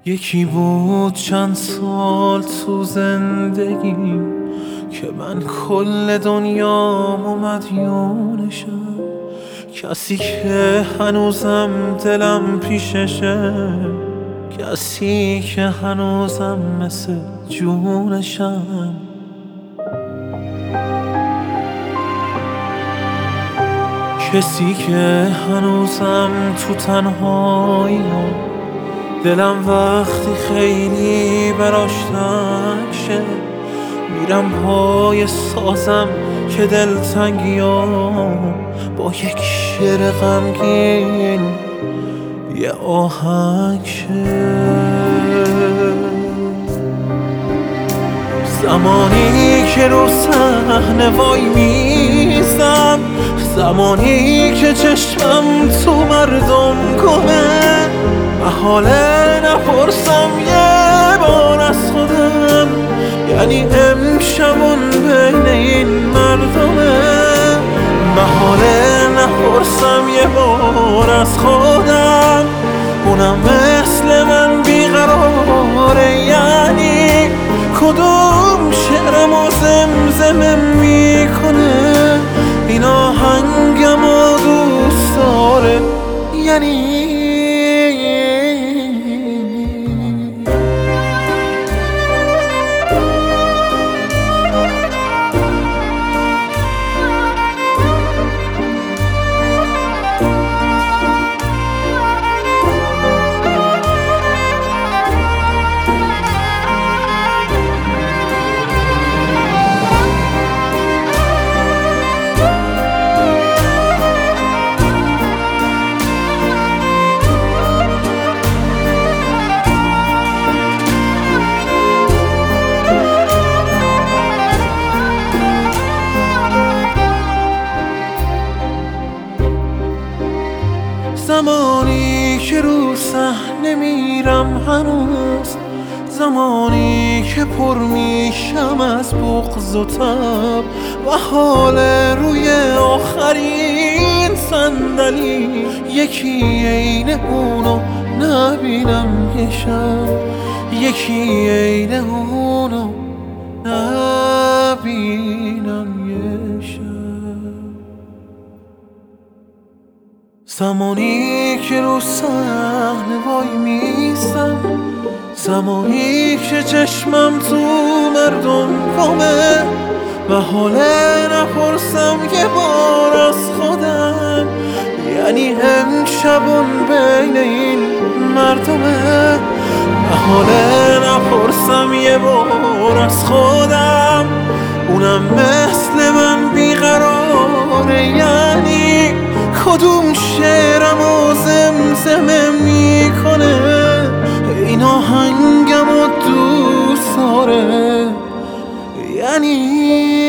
یکی بود چند سال تو زندگی که من کل دنیام مدیونشم، کسی که هنوزم دلم پیششه، کسی که هنوزم مثل جونشم. کسی که هنوزم تو تنهاییم، دلم وقتی خیلی براش تنگ شه، میرم پای سازم که دلتنگیام با یک شعر غمگین یه آهنگ شه. زمانی که رو صحنه وای میزم، زمانی که چشمم تو مردم گمه، محاله نپرسم یه بار از خودم، یعنی امشبون بین این مردمه. محاله نپرسم یه بار از خودم، اونم مثل من بیقراره، یعنی کدوم شعرمو زمزمه میکنه، این آهنگمو دوست داره، یعنی زمانی که رو صحنه میرم هنوز، زمانی که پر میشم از بغض و تب و حال روی آخرین صندلی، یکی عین اونو نبینم یه شب، یکی عین اونو نبینم یه شب. زمانی که رو صحنه وای میستم، زمانی که چشمم تو مردم گمه، و حاله نپرسم یه بار از خودم، یعنی امشبون بین این مردمه. حاله نپرسم یه بار از خودم، اونم مثل من بیقراره، یعنی کدوم شعرمو زمزمه میکنه، این آهنگمو دوست داره، یعنی